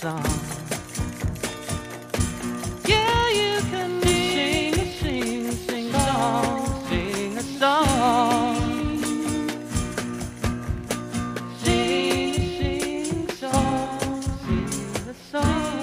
song. Yeah, you can sing a song, sing a song. Sing a song, sing a song.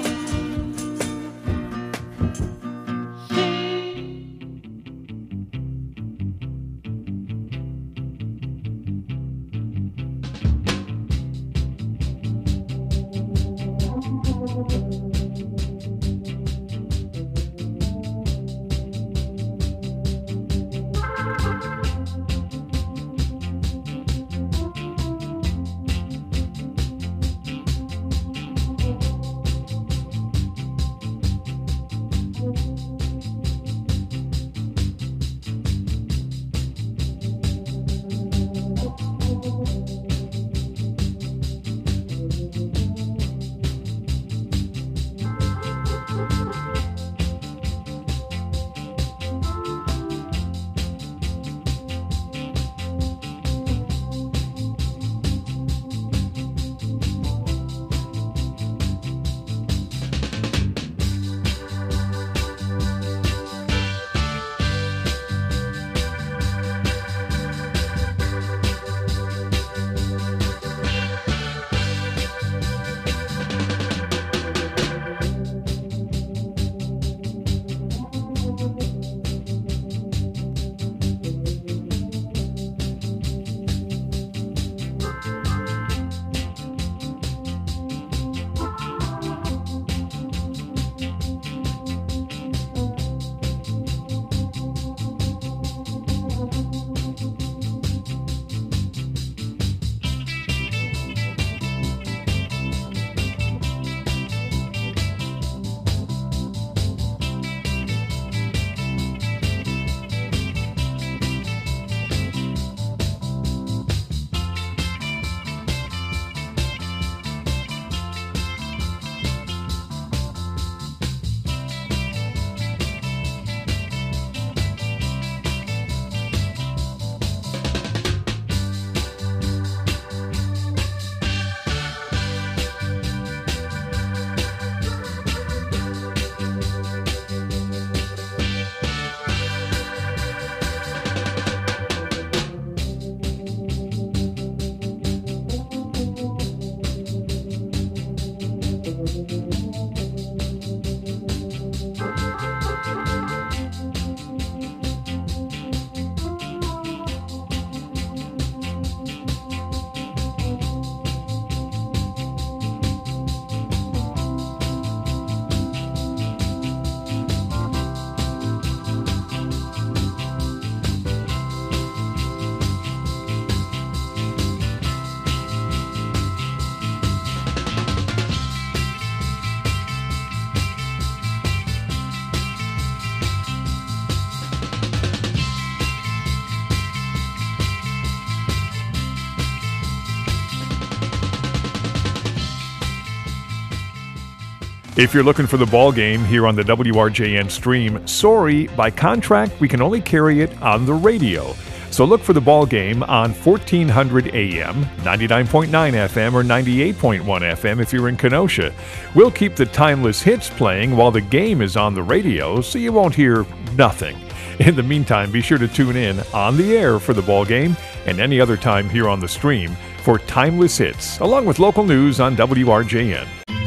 If you're looking for the ball game here on the WRJN stream, sorry, by contract, we can only carry it on the radio. So look for the ball game on 1400 AM, 99.9 FM, or 98.1 FM if you're in Kenosha. We'll keep the timeless hits playing while the game is on the radio, so you won't hear nothing. In the meantime, be sure to tune in on the air for the ball game and any other time here on the stream for timeless hits, along with local news on WRJN.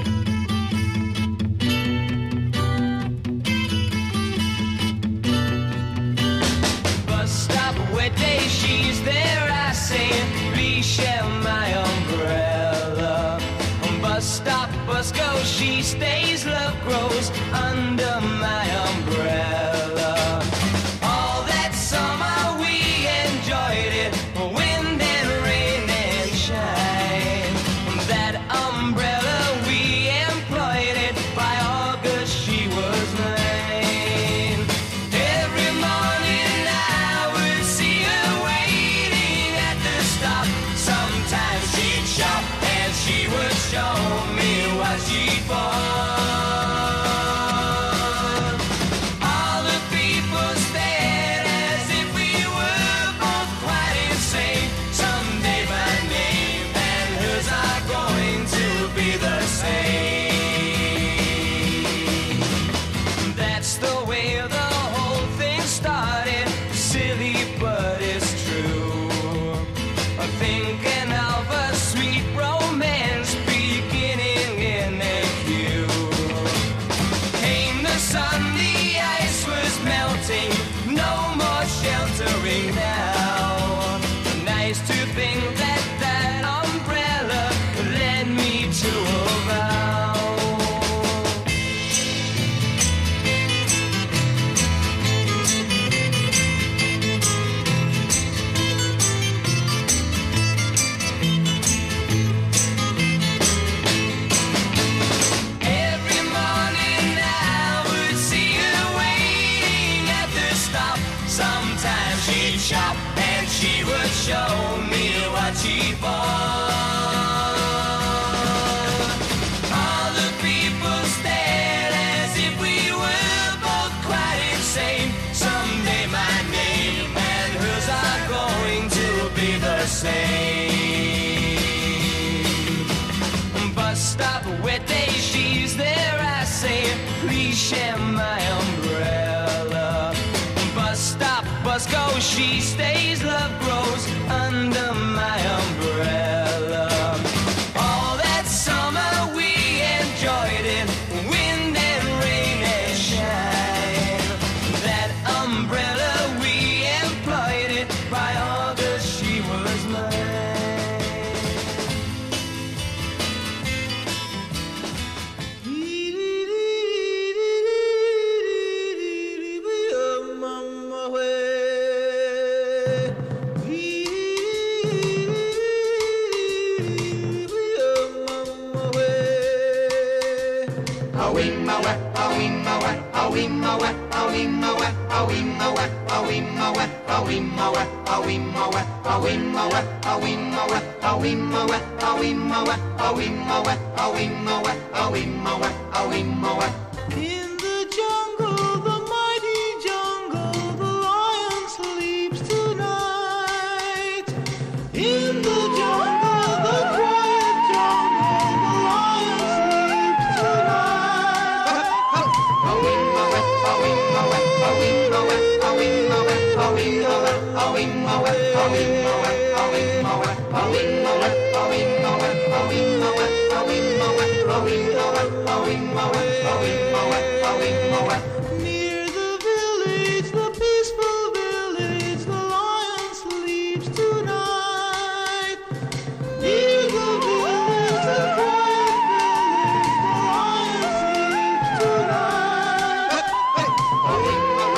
She stays, love grows under my umbrella. All that summer we enjoyed it, wind and rain and shine. That umbrella we employed it, by August she was mine. Every morning I would see her waiting at the stop. Sometimes she'd shop and she would show me what she'd bought. All the people stared as if we were both quite insane. Someday my name and hers are going to be the same. to a vow. Every morning I would see her waiting at the stop. Sometimes she'd shop and she would show me what she bought. All the people stared as if we were both quite insane. Someday my name and hers are going to be the same. Bus stop, wet day, she's there, I say, please share my umbrella. Bus stop, bus goes, she stays, love grows under my umbrella. All that summer we enjoyed it, wind and rain and shine. That umbrella we employed it, by August she was mine. In the jungle, the mighty jungle, the lion sleeps tonight. In the jungle, the quiet jungle, the lion sleeps tonight. Near the village, the peaceful village, the lion sleeps tonight. Near the village, the quiet village, the lion sleeps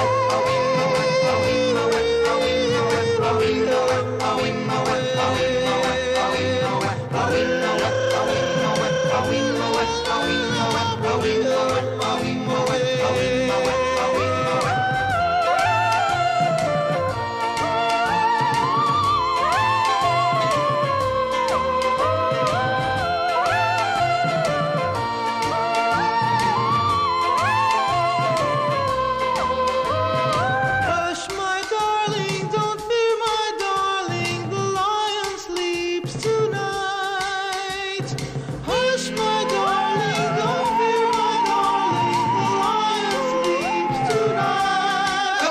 Hush, my darling, don't fear, my darling, the lion sleeps tonight. Hush, my darling, don't fear, my darling, the lion sleeps tonight.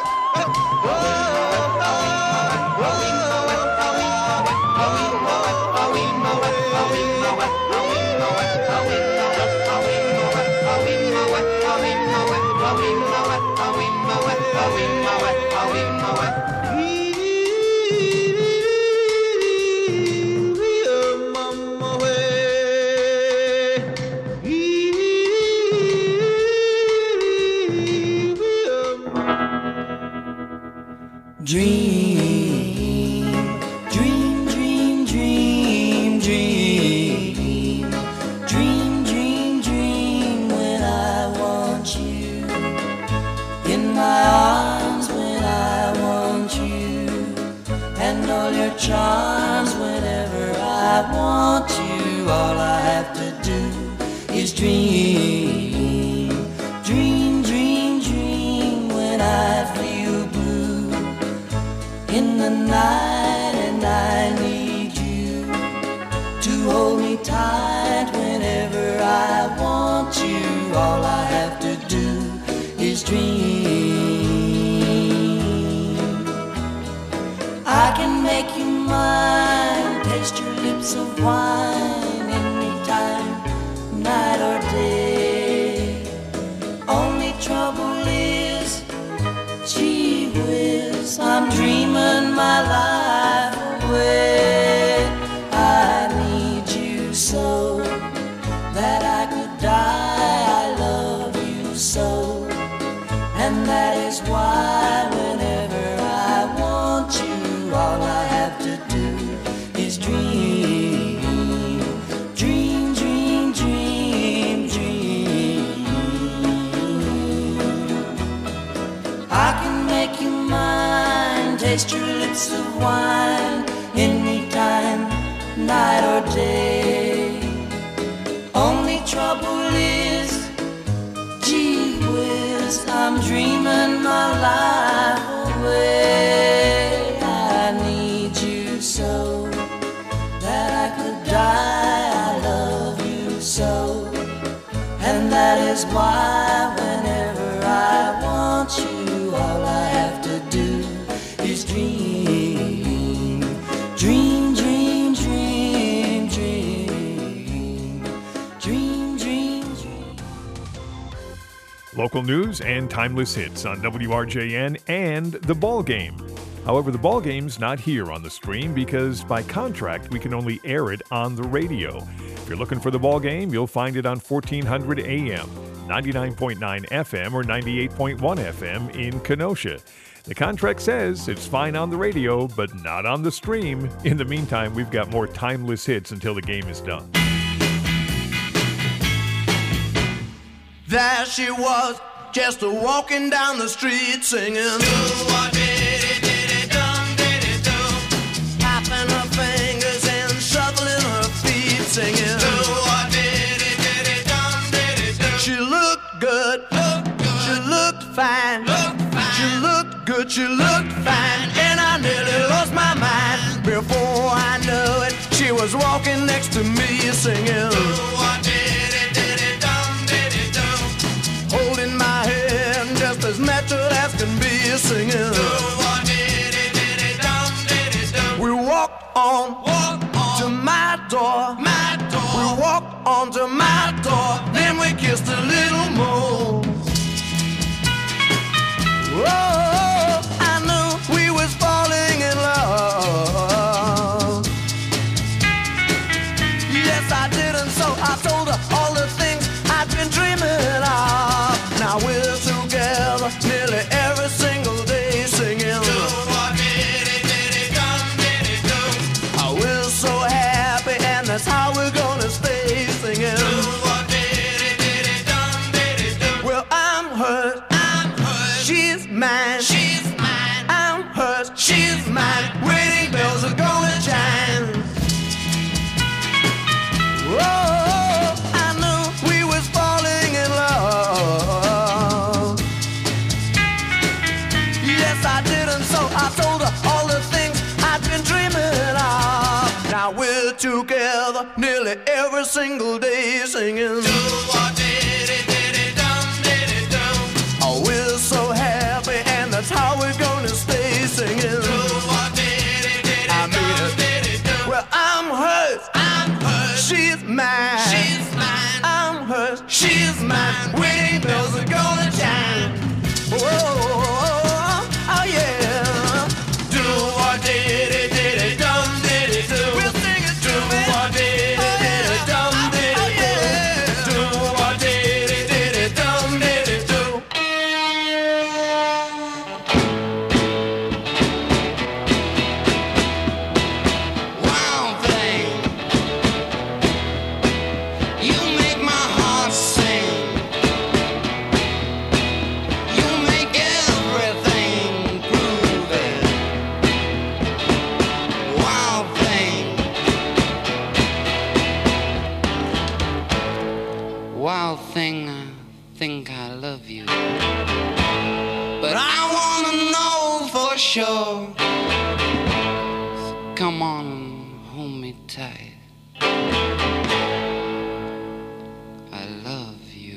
Dream, dream, dream, dream, dream. Dream, dream, dream when I want you. In my arms when I want you. And all your charms whenever I want you. All I have to do is dream. Dream, dream, dream when I feel blue in the night and I need you to hold me tight whenever I want you. All I have to do is dream. I can make you mine, taste your lips of wine anytime, night or day. Only trouble is, gee whiz, I'm dreaming my life away. I need you so, taste your lips of wine anytime, night or day. Only trouble is, gee whiz, I'm dreaming my life away. I need you so that I could die. I love you so, and that is why whenever I want you, all I have to do is dream, dream, dream, dream, dream, dream, dream, dream. Local news and timeless hits on WRJN and The Ball Game. However, The Ball Game's not here on the stream because by contract we can only air it on the radio. If you're looking for The Ball Game, you'll find it on 1400 AM, 99.9 FM, or 98.1 FM in Kenosha. The contract says it's fine on the radio, but not on the stream. In the meantime, we've got more timeless hits until the game is done. There she was, just walking down the street singing. Tapping her fingers and shuffling her feet singing. She looked good, she looked fine, she looked good, she looked fine, and I nearly lost my mind. Before I knew it, she was walking next to me singing. Holding my hand just as natural as can be singing. We walked on to my door. We walked on to my door. Then we kissed a little more. Oh, I knew we was falling in love. Yes, I did, and so I told her all the things I've been dreaming of. Now we're together nearly every single day singing. Oh, we're so happy, and that's how we're gonna stay singing. Well, I'm hers, she's mine, I'm hers, she's mine. Wedding bells are gonna chime. Oh, I knew we was falling in love. Yes, I did, and so I told her all the things I've been dreaming of. Now we're together nearly every single day singing. Oh, we're so happy, and that's how we're gonna stay singing. I mean it. Well, I'm hers, she's mine, I'm hers, she's mine. Wedding bells are gonna chime. Oh, oh yeah. Do what did it dum did it do. We'll sing it. Do what did it dum did it do. Do what did it dum did it do. Wild thing, you make my heart sing. You make everything groovy. Wild thing, wild thing, I think I love you, but I wanna know for sure. So come on and hold me tight. I love you.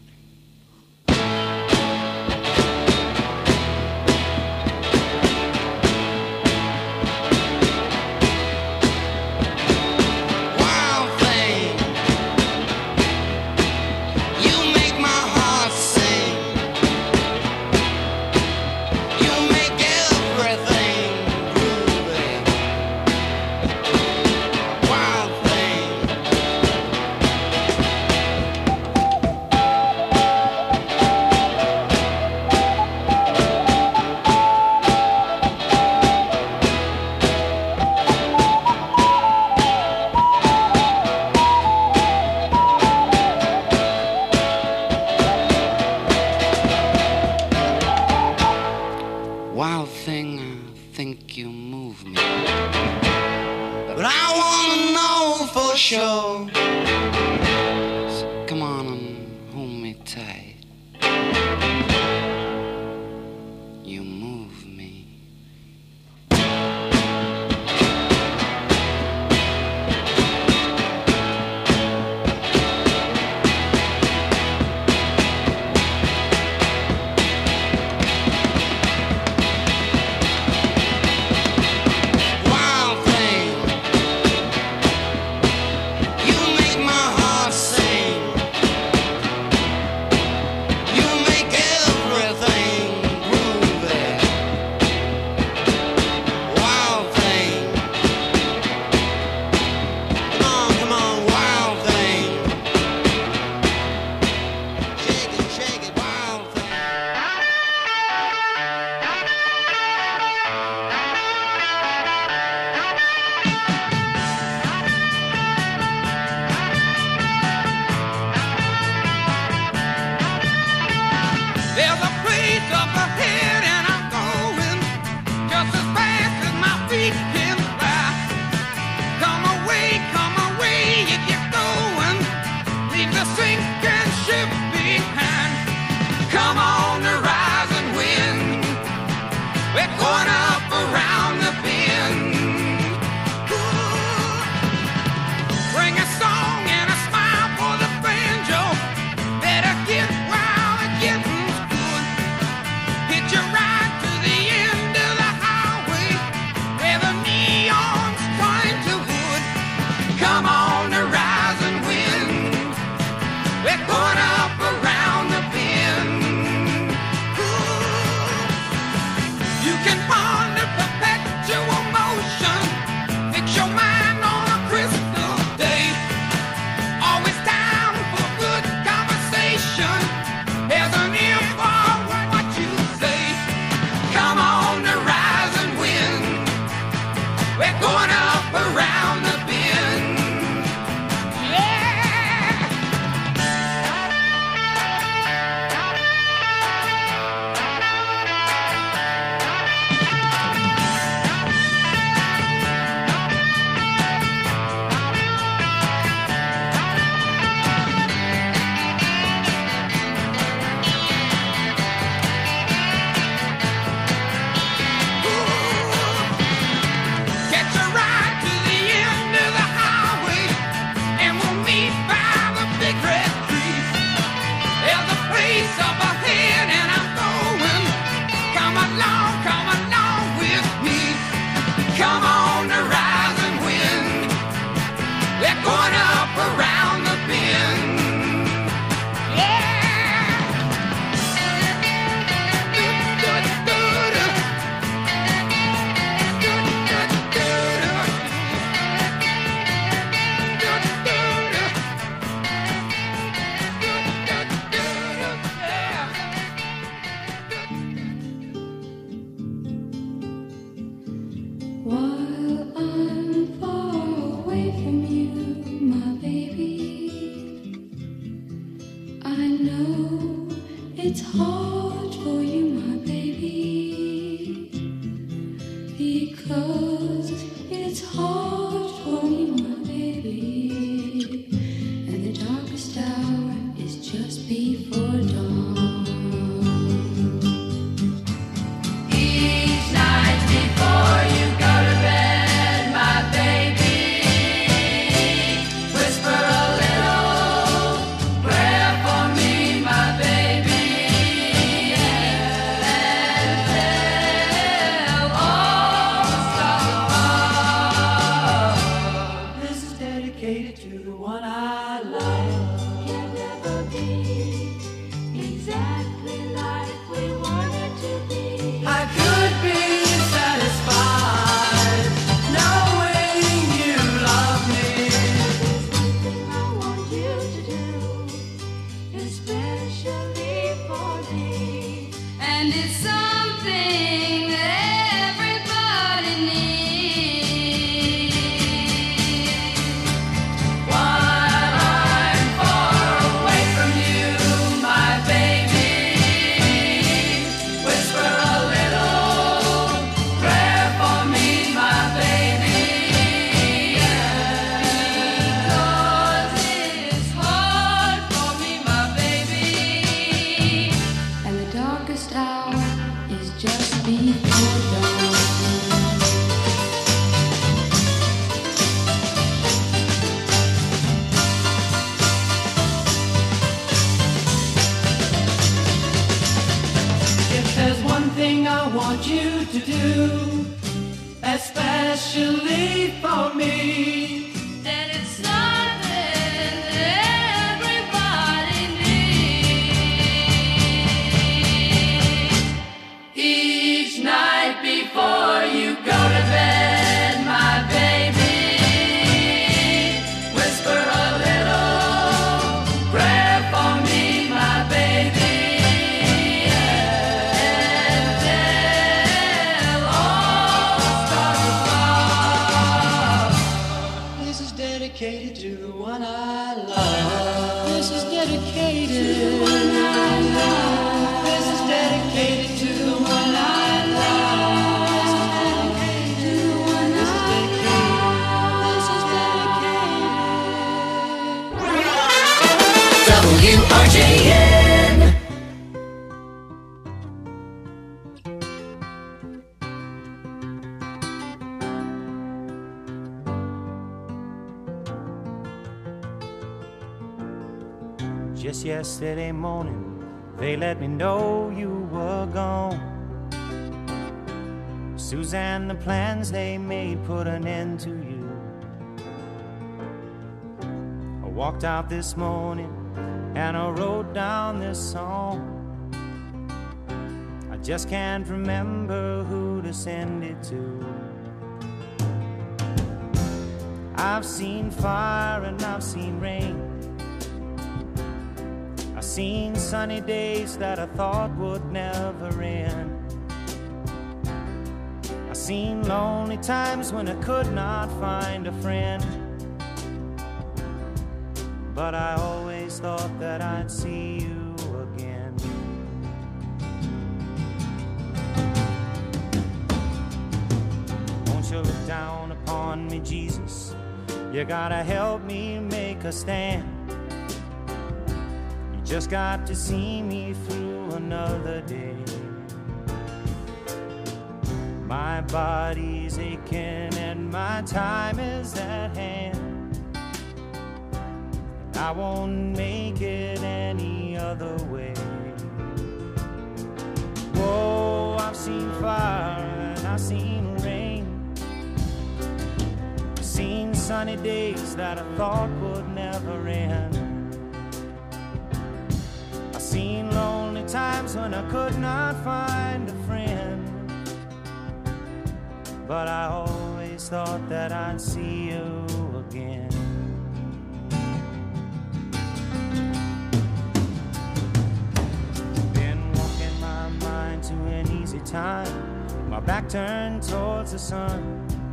Wild thing, you make my heart sing. You make everything groovy. know it's hard for you, my baby, because it's hard for me, my baby, and the darkest hour is just before dawn. Each night before you go to bed, my baby, whisper a little prayer for me, my baby, and tell all the stars above. This is dedicated to the one I love. Can never be exactly like we wanted to be. I could be satisfied knowing you love me. There's one thing I want you to do, especially for me, and it's something that everybody needs. While I'm far away from you, my baby, whisper a little prayer for me, my baby, because it's hard for me, my baby, and the darkest hour is just before dawn. If there's one thing I want you to do, especially for me, Then it's something that everybody needs. each night before you go to bed, my baby, whisper a little prayer for me, my baby, and tell all the stars above. This is dedicated to the one I love. This is dedicated to the one I love. This is dedicated to the one I love. This is dedicated to the one I love. This is dedicated. WRJN. Just yesterday morning, they let me know you were gone. Suzanne, the plans they made put an end to you. I walked out this morning and I wrote down this song. I just can't remember who to send it to. I've seen fire and I've seen rain. I've seen sunny days that I thought would never end. I've seen lonely times when I could not find a friend. But I always thought that I'd see you again. Won't you look down upon me, Jesus? You gotta help me make a stand. Just got to see me through another day. My body's aching and my time is at hand. I won't make it any other way. Whoa, I've seen fire and I've seen rain. I've seen sunny days that I thought would never end. Seen lonely times when I could not find a friend. But I always thought that I'd see you again. Been walking my mind to an easy time, my back turned towards the sun.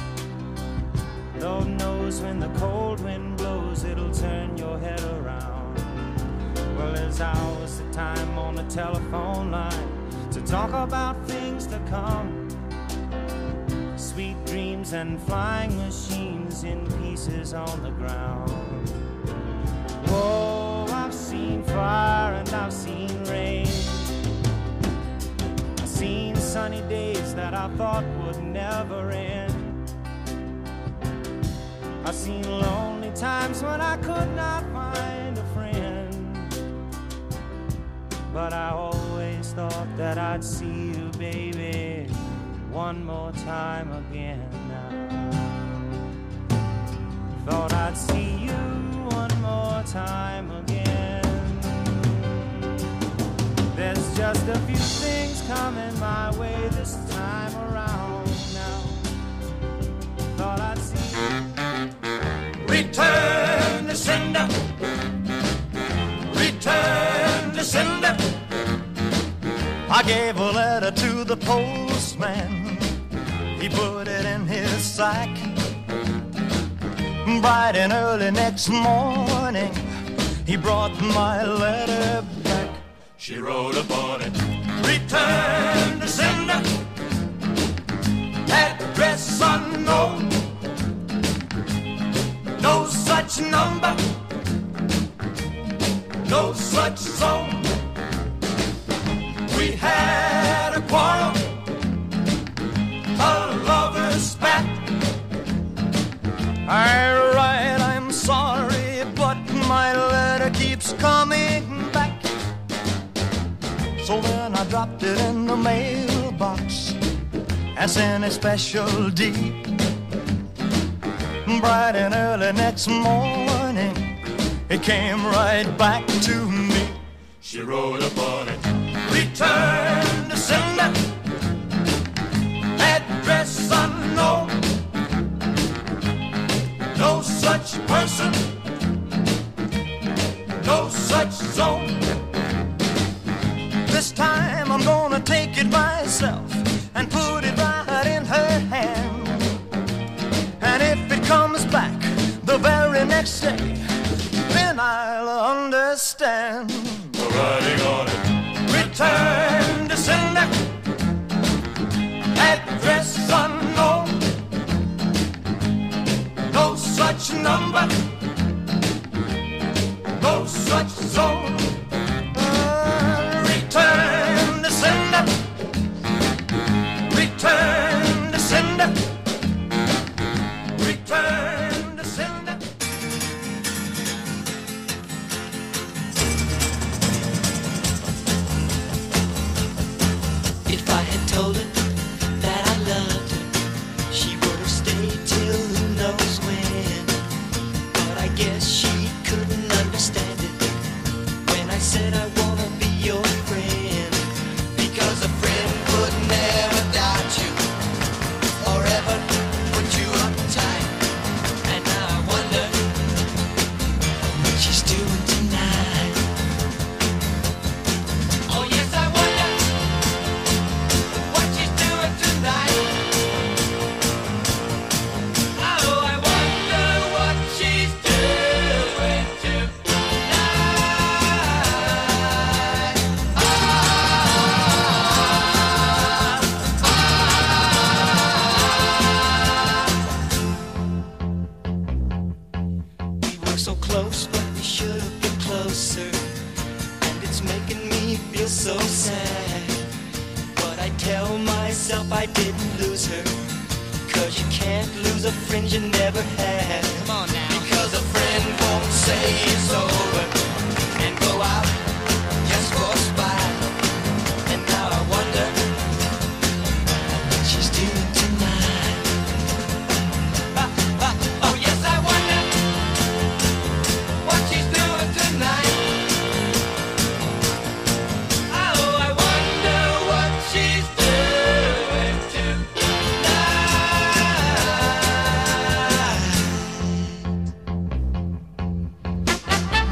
Lord knows when the cold wind blows, it'll turn your head around. Well, there's spends hours of time on the telephone line to talk about things to come. Sweet dreams and flying machines in pieces on the ground. Whoa, I've seen fire and I've seen rain. I've seen sunny days that I thought would never end. I've seen lonely times when I could not find a friend. But I always thought that I'd see you, baby, one more time again now. Thought I'd see you one more time again. There's just a few things coming my way this time around now. Thought I'd see you. Return the sender. Return the sender. I gave a letter to the postman. He put it in his sack. Bright and early next morning, he brought my letter back. She wrote upon it, return the sender. Address unknown. No such number. No such zone. We had a quarrel, a lover's spat. Alright, I'm sorry, but my letter keeps coming back. So then I dropped it in the mailbox as in a special deed. Bright and early next morning, it came right back to me. She wrote upon it, return the sender. Address unknown. No such person. No such zone. This time I'm gonna take it myself and put it right in her hand. And if it comes back the very next day, then I'll understand. Writing on it, return to sender. Address unknown. No such number. No such zone. Return to sender. Return to sender. Return to sender. If I had told her that I loved her, she would have stayed till who knows when. But I guess she couldn't understand it when I said I wanna be your friend. Because a friend would never doubt you or ever put you uptight. And now I wonder what she's doing tonight. Oh yes, I wonder what she's doing tonight. Oh, I wonder what she's doing tonight. We were so close, but we should have been closer. And it's making me feel so sad. But I tell myself I didn't lose her. Cause you can't lose a friend you never had. Come on now. Because a friend won't say it's over and go out just for a spite. And now I wonder what she's doing tonight. Oh yes, I wonder what she's doing tonight. Oh, I wonder what she's doing tonight.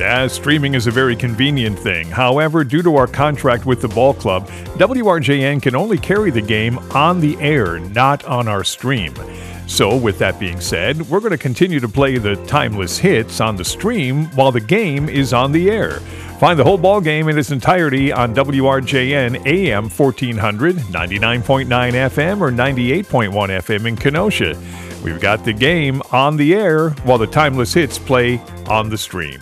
Yeah, streaming is a very convenient thing. However, due to our contract with the ball club, WRJN can only carry the game on the air, not on our stream. So, with that being said, we're going to continue to play the timeless hits on the stream while the game is on the air. Find the whole ball game in its entirety on WRJN AM 1400, 99.9 FM, or 98.1 FM in Kenosha. We've got the game on the air while the timeless hits play on the stream.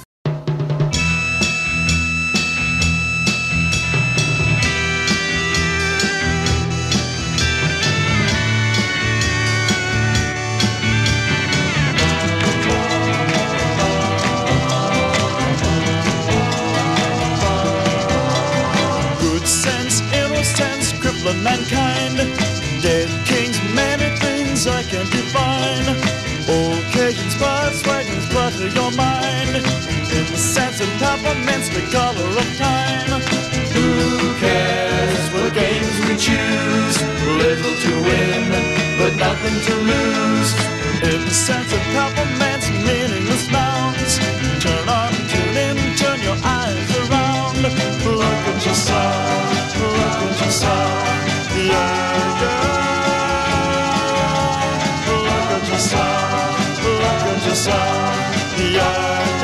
Mankind, dead kings, many things I can define. Occasions, spots, wagons, clutter your mind. In the sense of peppermints, the color of time. Who cares what games we choose? Little to win, but nothing to lose. In the sense of peppermints, meaningless nouns. Turn on, tune in, turn your eyes around. Look at yourself, look at yourself. Yeah, yeah. Look at yourself, look at yourself. Yeah,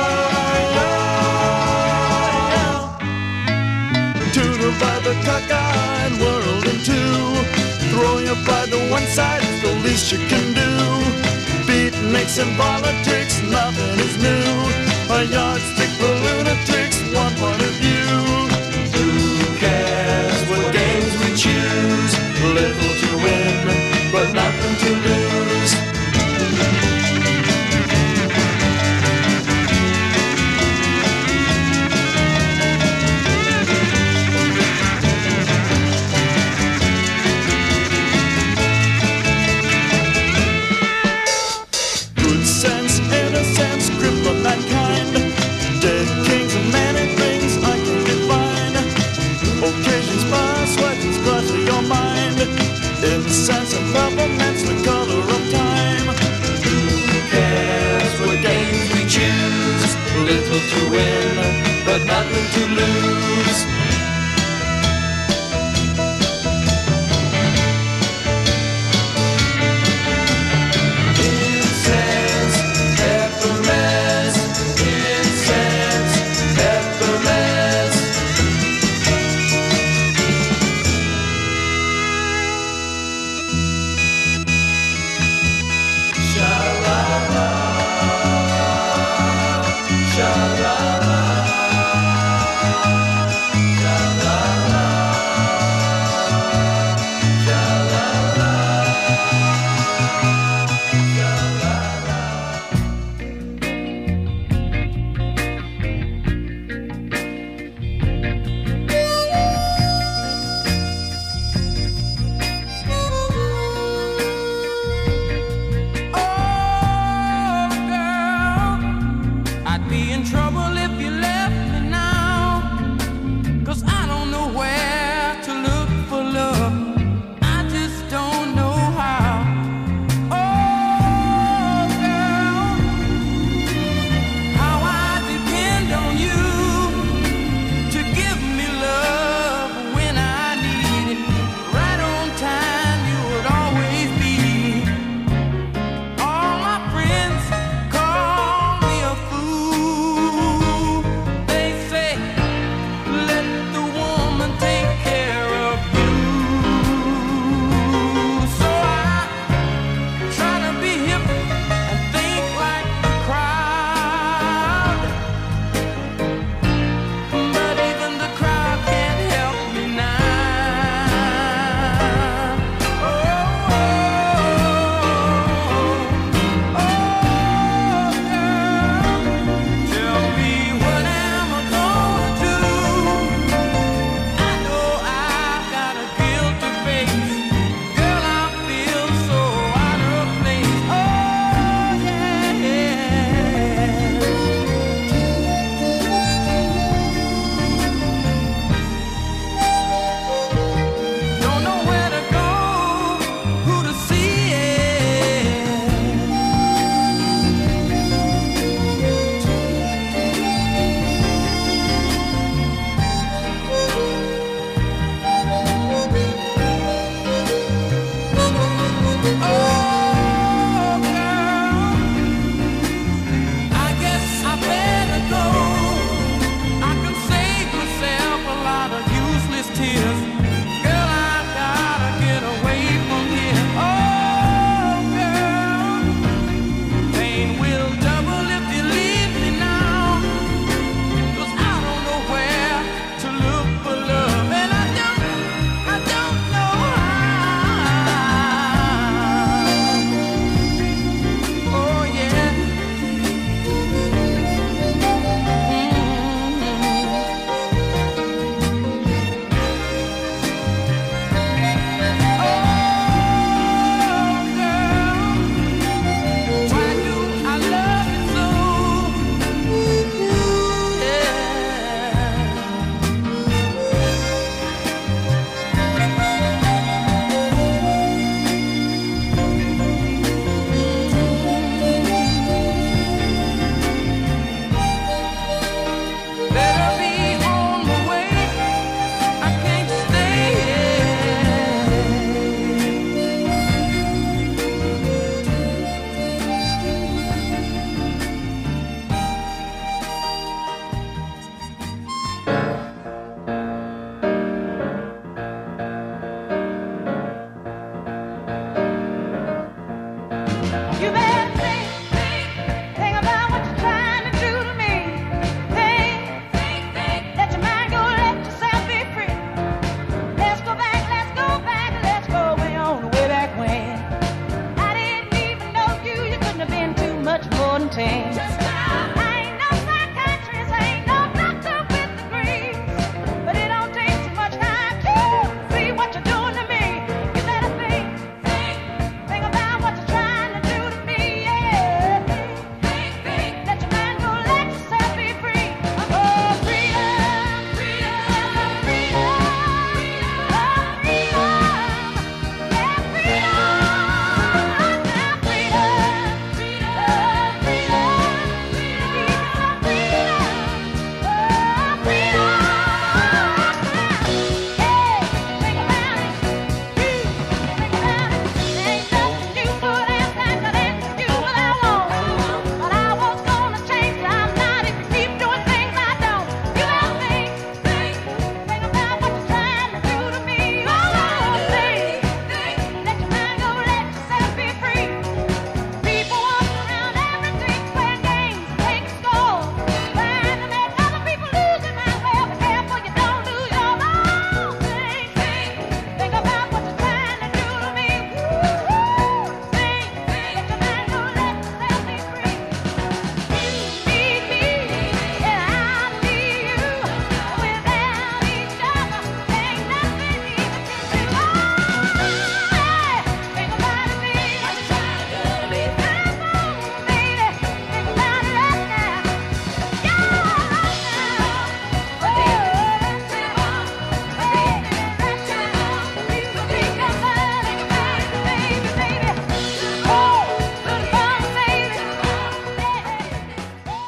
yeah, yeah. To divide the cockeyed world in two. Throw your pride to one side, it's the least you can do. Beatniks and politics, nothing is new. A yardstick for lunatics, one point of view. Who cares what games we choose? Little to win, but nothing to lose. Good sense, innocence, cripple mankind. Dead kings and many things I can define. Occasions pass, weapons clutter your mind. Incense and peppermints, the color of time. Who cares what games we choose? Little to win, but nothing to lose. Incense, peppermints, incense, peppermints. Sha-la-la, sha-la-la.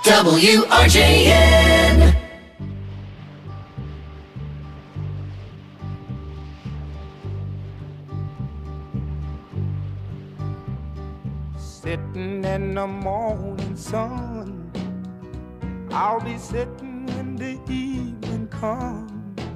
WRJN. Sitting in the morning sun, I'll be sitting when the evening comes,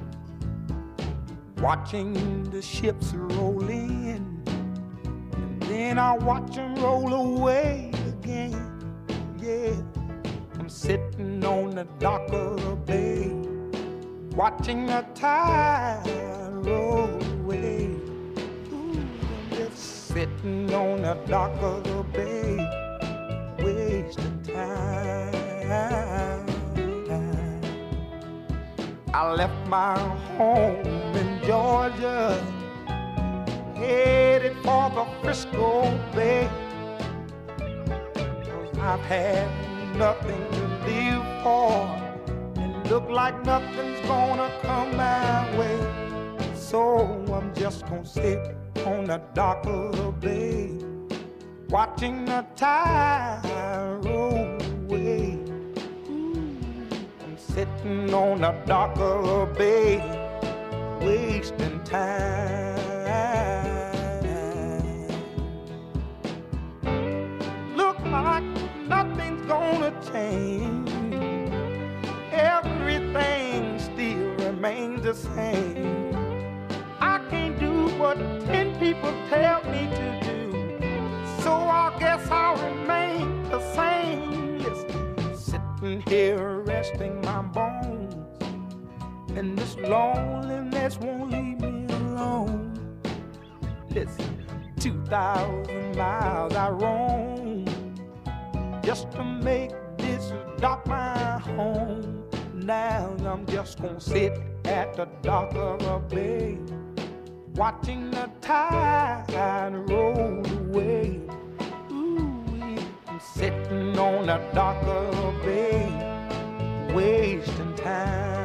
watching the ships roll in, and then I'll watch them roll away again. Yeah, I'm sitting on the dock of the bay, watching the tide roll away. Ooh, I'm just sitting on the dock of the bay, wasting time. I left my home in Georgia, headed for the Frisco Bay, 'cause I've had nothing to live for, and look like nothing's gonna come my way. So I'm just gonna sit on the dock of the bay, watching the tide roll away. I'm sitting on the dock of the bay, wasting time. Look like nothing's gonna change, everything still remains the same. I can't do what 10 people tell me to do, so I guess I'll remain the same. Listen, sitting here resting my bones, and this loneliness won't leave me alone. Listen, 2,000 miles I roam just to make this dock my home. Now I'm just gonna sit at the dock of the bay, watching the tide roll away. Ooh, I'm sitting on the dock of the bay, wasting time.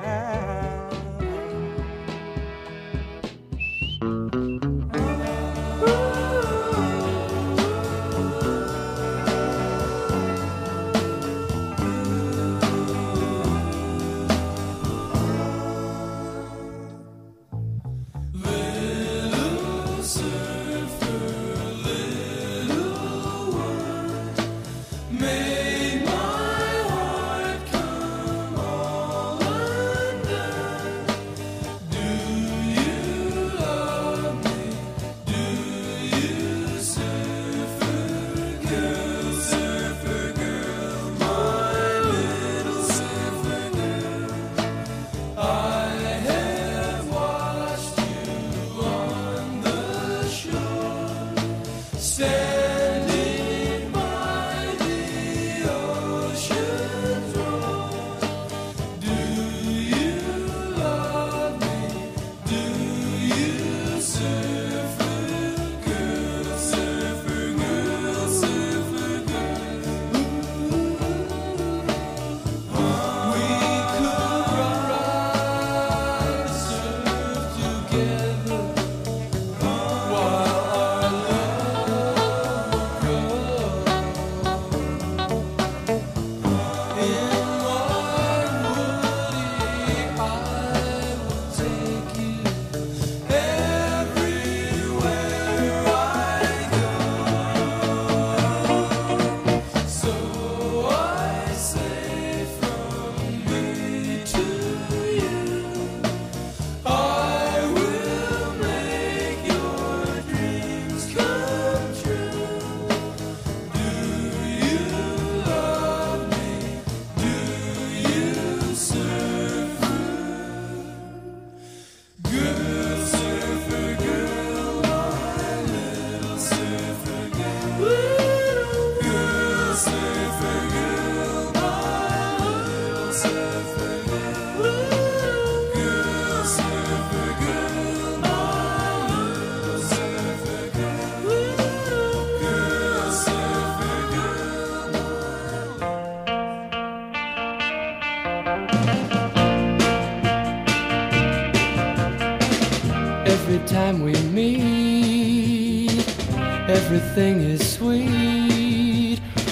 Every time we meet, everything is sweet.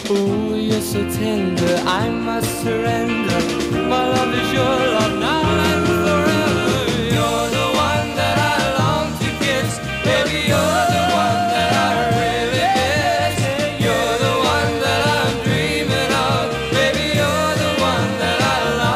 Ooh, you're so tender, I must surrender. My love is your love now and forever. You're the one that I long to kiss. Baby, you're the one that I really miss. You're the one that I'm dreaming of. Baby, you're the one that I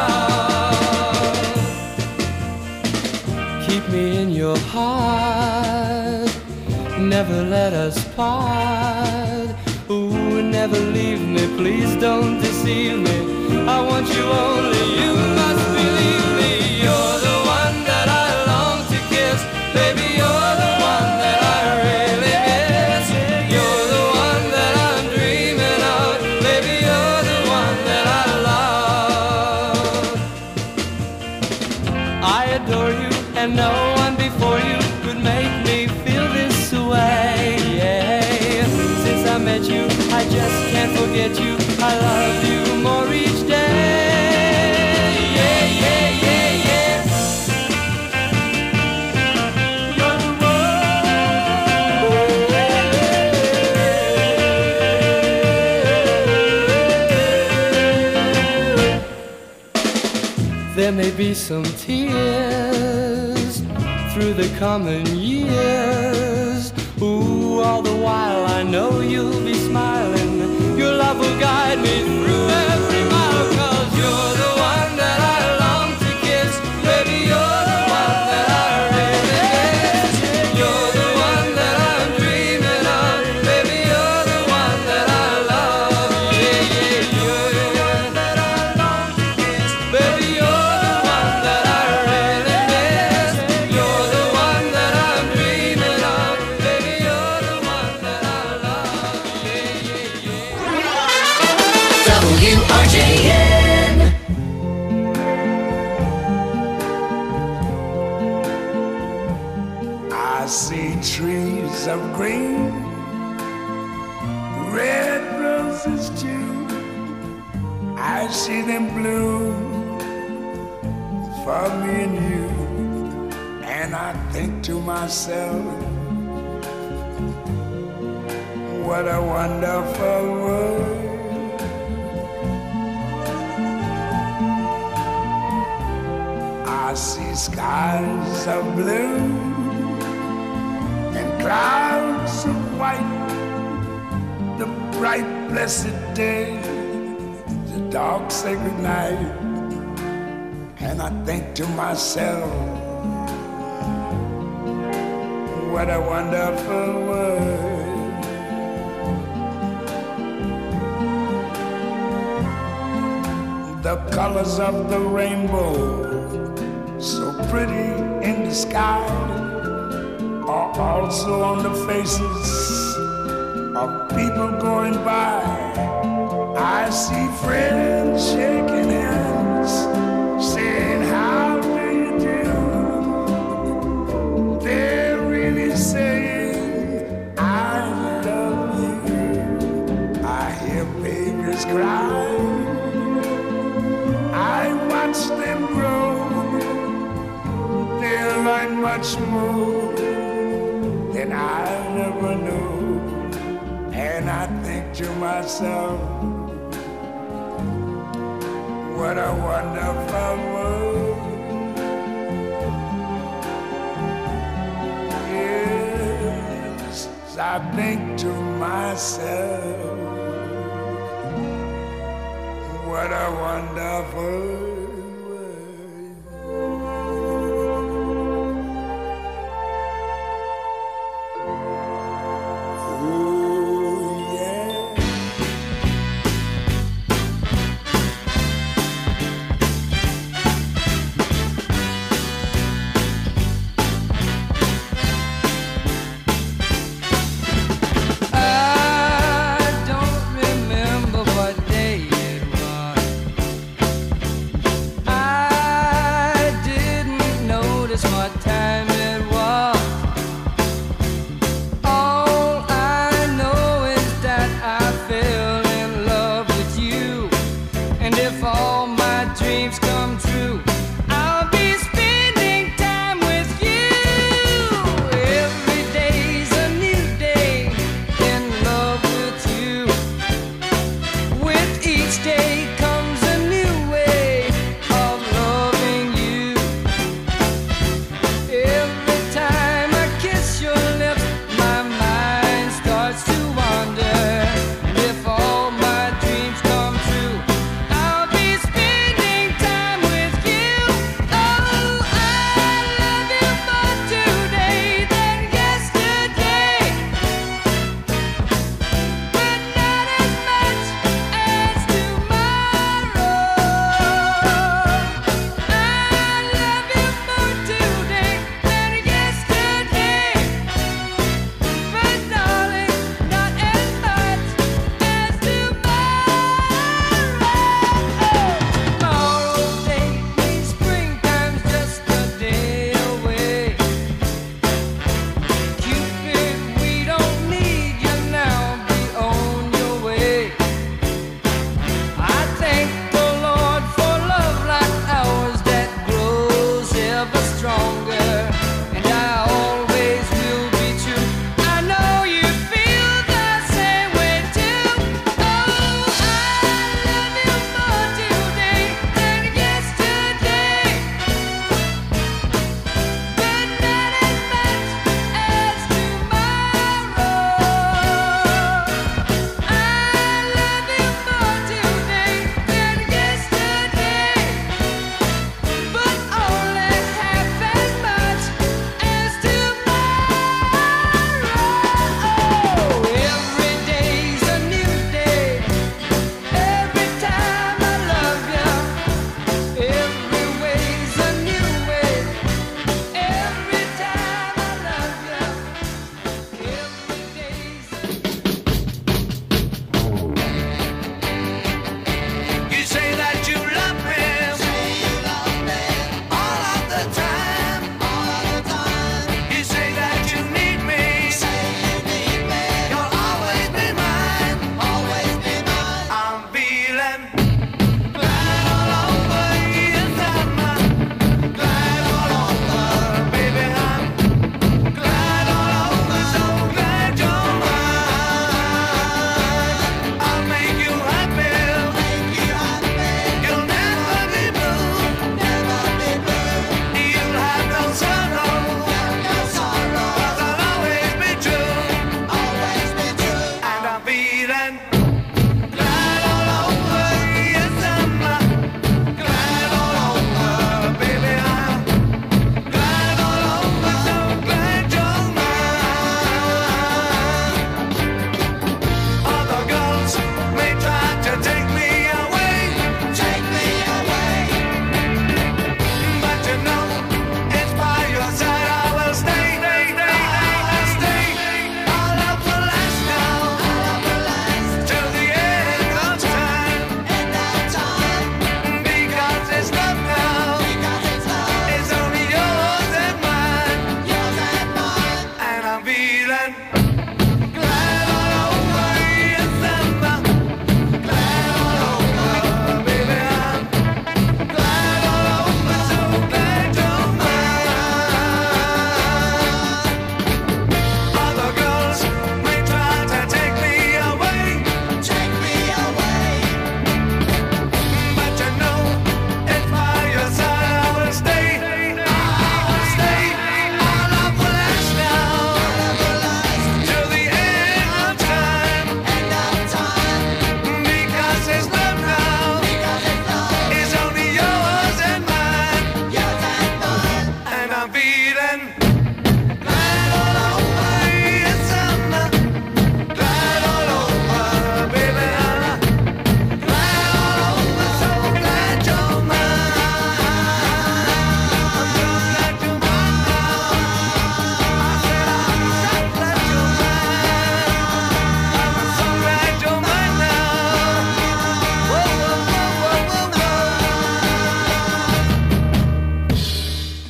love. Keep me in your heart, never let us part. Ooh, never leave me, please don't deceive me. I want you only, you must believe me. You're the one that I long to kiss. Baby, you're the one that I really miss. You're the one that I'm dreaming of. Baby, you're the one that I love. I adore you, and no one before you could make me feel this way. Yeah. Since I met you, I just can't forget you. I love you more each day. Yeah, yeah, yeah, yeah. You're the one. There may be some tears through the coming years. Ooh, all the while I know you'll be smiling. Your love will guide me through every mile. 'Cause you're the one that I long to kiss. Baby, you're the one that I really miss. You're the one that I'm dreaming of. Baby, you're the one that I love. Yeah, yeah, you're the one that I long to kiss. Baby, you're the one that I really miss. You're the one that I'm dreaming of. Baby, you're the one that I love. Yeah, yeah, yeah. WRJN. I see trees of green, red roses too. I see them bloom for me and you. And I think to myself, what a wonderful world. I see skies of blue and clouds of white, the bright blessed day, the dark sacred night. And I think to myself, what a wonderful world. The colors of the rainbow, so pretty in the sky, are also on the faces of people going by. I see friends shaking hands, saying, how do you do? They're really saying, I love you. I hear babies cry, I watch them grow. They'll learn much more than I never knew. And I think to myself, what a wonderful world. Yes, I think to myself, what a wonderful world. I don't remember what day it was.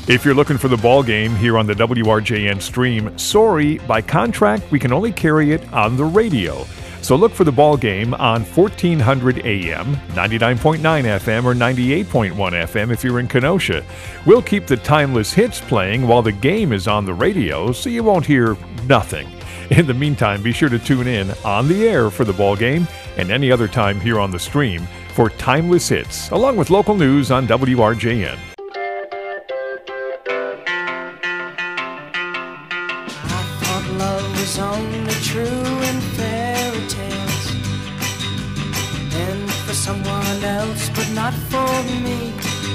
If you're looking for the ball game here on the WRJN stream, sorry, by contract, we can only carry it on the radio. So look for the ball game on 1400 AM, 99.9 FM, or 98.1 FM if you're in Kenosha. We'll keep the timeless hits playing while the game is on the radio, so you won't hear nothing. In the meantime, be sure to tune in on the air for the ball game and any other time here on the stream for timeless hits, along with local news on WRJN. I thought love was only true in fairy tales, and for someone else, but not for me.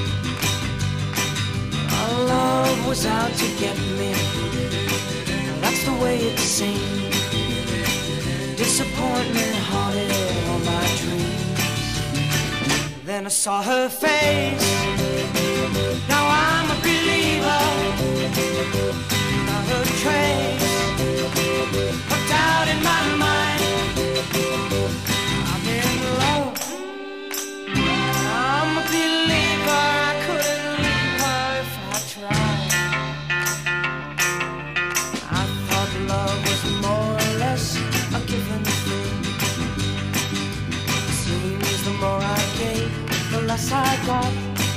Our love was out to get me. That's the way it seemed. Disappointment haunted all my dreams. Then I saw her face. Now I'm a believer. Not a trace of doubt in my mind. I'm in love. I'm a believer. I couldn't leave her if I tried. I thought love was more or less a given thing. Seems the more I gave, the less I got.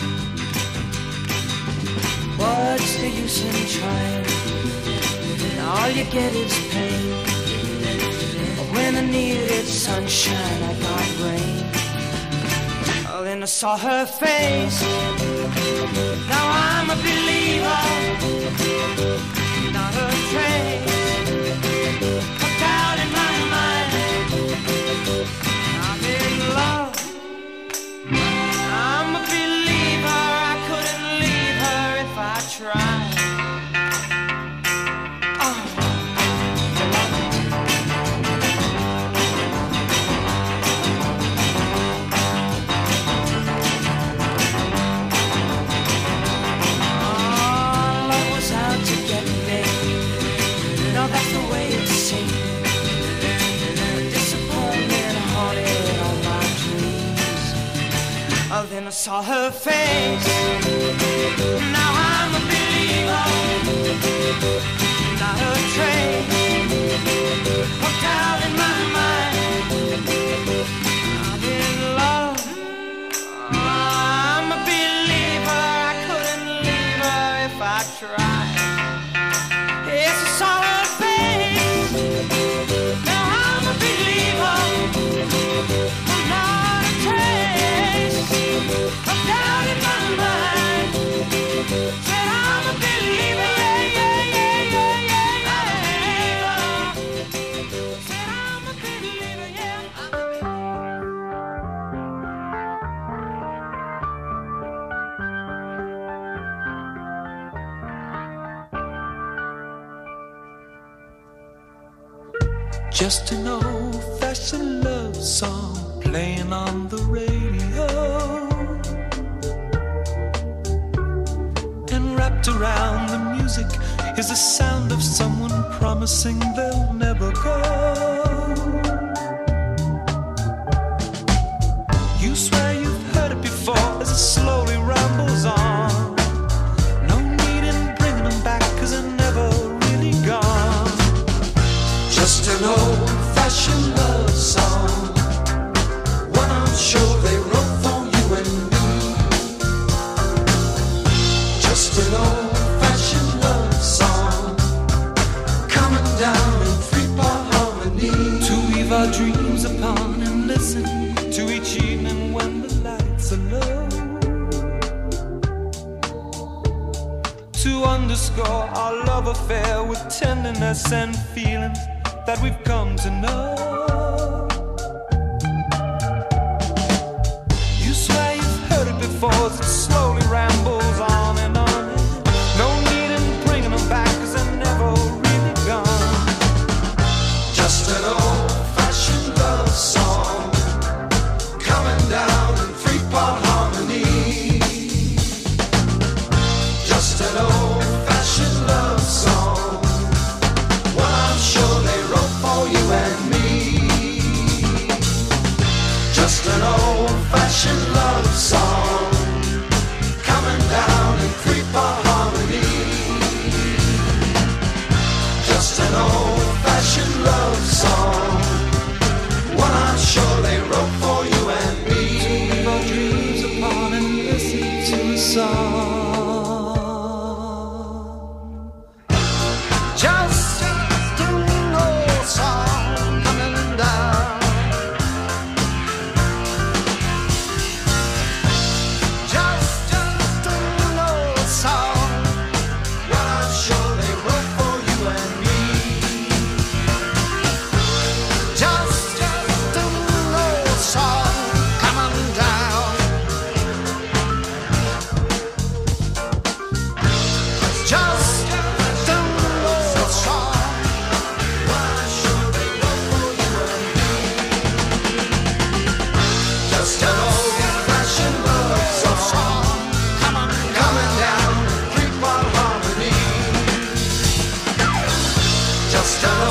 What's the use in trying? All you get is pain. When I needed sunshine, I got rain. Oh, then I saw her face. Now I'm a believer. Not a trace of doubt in my mind. I'm in love. I'm a believer. I couldn't leave her if I tried. Then I saw her face. Now I'm a believer. Not a trace of doubt in my mind. I'm in love. I'm a believer. I couldn't leave her if I tried. Yes, I saw her face. Now I'm a believer. I'm not a trace of doubt in my mind. Said I'm a believer, yeah, yeah, yeah, yeah, yeah. Said I'm a believer, yeah. Just an old-fashioned love song playing on the radio, and wrapped around the music is the sound of someone promising they'll never go. You swear you've heard it before as it slowly rambles on. No need in bringing them back, 'cause they're never really gone. Just an old-fashioned love song, one I'm sure they wrote for you and me. Just an old-fashioned love song, coming down in three-part harmony, to weave our dreams upon and listen to each evening when the lights are low, to underscore our love affair with tenderness and feelings that we've come to know. You swear you've heard it before as it slowly rambles on and on. No need in bringing them back, 'cause they're never really gone. Just an old-fashioned love song, coming down in three-part harmony. Just an old-fashioned love song, one I'm sure they wrote for you and me. Just an old-fashioned love song, coming down in three-part harmony. an old-fashioned love song, one I'm sure they wrote for you and me. Leave our dreams upon and listen to a song. Just an old song coming down. Just an old song, one I'm sure they wrote for you and me. Just an old song coming down. Just an old song, one I'm sure they wrote for you and me. Just an old-fashioned love song coming down, three-part harmony. Just an